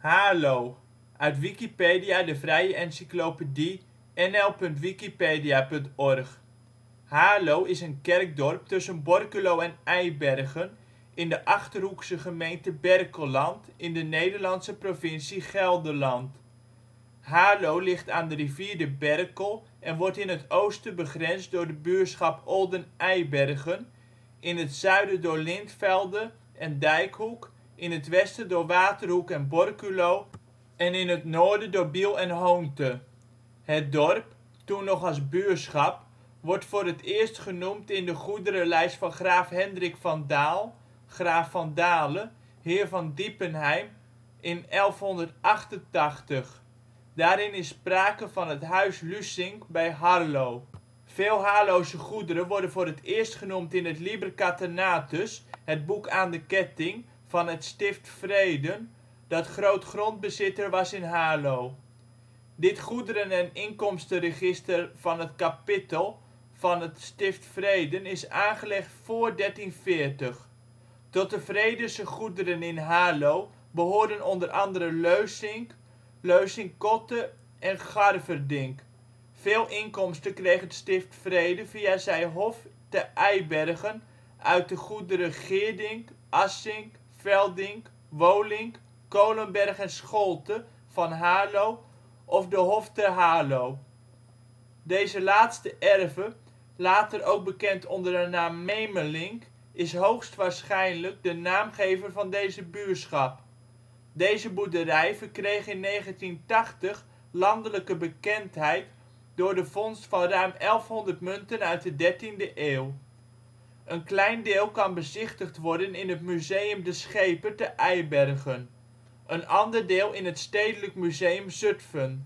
Haarlo, uit Wikipedia, de vrije encyclopedie. nl.wikipedia.org. Haarlo is een kerkdorp tussen Borculo en Eibergen in de Achterhoekse gemeente Berkelland in de Nederlandse provincie Gelderland. Haarlo ligt aan de rivier de Berkel en wordt in het oosten begrensd door de buurschap Olden Eibergen, in het zuiden door Lintvelde en Dijkhoek, in het westen door Waterhoek en Borculo en in het noorden door Biel en Hoonte. Het dorp, toen nog als buurschap, wordt voor het eerst genoemd in de goederenlijst van graaf Hendrik van Dahl, graaf van Dale, heer van Diepenheim in 1188. Daarin is sprake van het huis Lusinc bij Harlo. Veel Haarlose goederen worden voor het eerst genoemd in het Liber Catenatus, het boek aan de ketting, van het Stift Vreden, dat grootgrondbezitter was in Haarlo. Dit goederen - en inkomstenregister van het kapittel van het Stift Vreden is aangelegd voor 1340. Tot de Vredense goederen in Haarlo behoorden onder andere Leusinc, Leusinc-Kotte en Garverdinck. Veel inkomsten kreeg het Stift Vreden via zijn hof te Eibergen uit de goederen Geerdink, Assink, Veldink, Wolinck, Kolenberg en Scholte van Haarlo of de hof te Haarlo. Deze laatste erve, later ook bekend onder de naam Memelink, is hoogstwaarschijnlijk de naamgever van deze buurschap. Deze boerderij verkreeg in 1980 landelijke bekendheid door de vondst van ruim 1100 munten uit de 13e eeuw. Een klein deel kan bezichtigd worden in het Museum De Scheper te Eibergen. Een ander deel in het Stedelijk Museum Zutphen.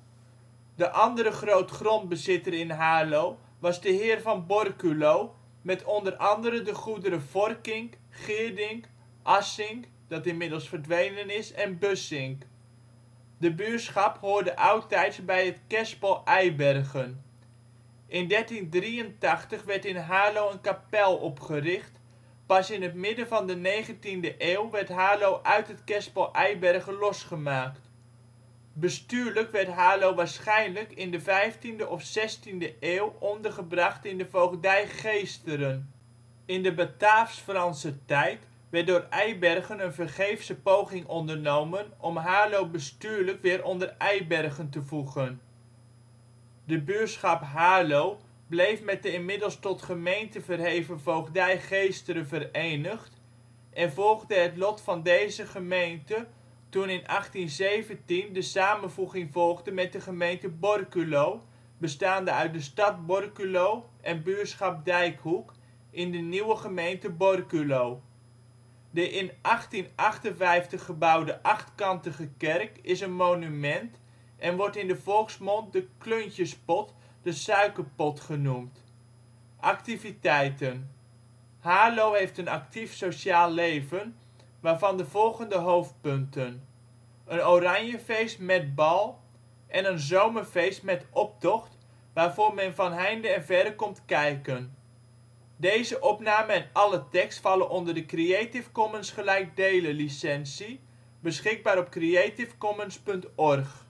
De andere grootgrondbezitter in Haarlo was de heer van Borculo, met onder andere de goederen Vorkink, Geerdink, Assink (dat inmiddels verdwenen is) en Bussink. De buurschap hoorde oudtijds bij het kerspel Eibergen. In 1383 werd in Haarlo een kapel opgericht, pas in het midden van de 19e eeuw werd Haarlo uit het kerspel Eibergen losgemaakt. Bestuurlijk werd Haarlo waarschijnlijk in de 15e of 16e eeuw ondergebracht in de voogdij Geesteren. In de Bataafs-Franse tijd werd door Eibergen een vergeefse poging ondernomen om Haarlo bestuurlijk weer onder Eibergen te voegen. De buurschap Haarlo bleef met de inmiddels tot gemeente verheven voogdij Geesteren verenigd en volgde het lot van deze gemeente toen in 1817 de samenvoeging volgde met de gemeente Borculo, bestaande uit de stad Borculo en buurschap Dijkhoek, in de nieuwe gemeente Borculo. De in 1858 gebouwde achtkantige kerk is een monument en wordt in de volksmond de Kluntjespot, de suikerpot genoemd. Activiteiten: Haarlo heeft een actief sociaal leven, waarvan de volgende hoofdpunten: een Oranjefeest met bal en een zomerfeest met optocht waarvoor men van heinde en verre komt kijken. Deze opname en alle tekst vallen onder de Creative Commons gelijkdelen licentie, beschikbaar op creativecommons.org